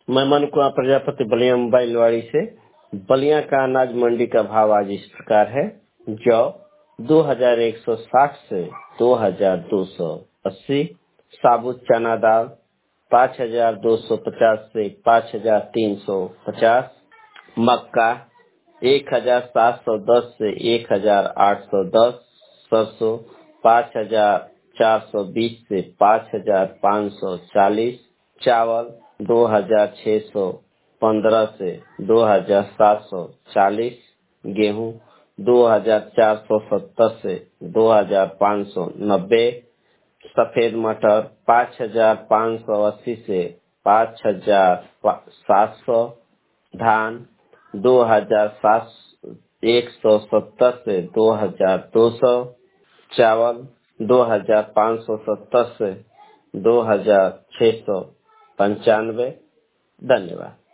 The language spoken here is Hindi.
मैं मन कुमार प्रजापति बलिया बैलवाड़ी से। बलिया का अनाज मंडी का भाव आज इस प्रकार है। जौ 2160 से 2280। साबुत चना दाल 5250 से 5350। मक्का 1710 से 1810। सरसों 5420 से 5540। चावल 2615 से 2740। गेहूं 2470 से 2590। सफेद मटर 5580 से 5700। धान 2170 से 2200। चावल 2570 से 2695। धन्यवाद।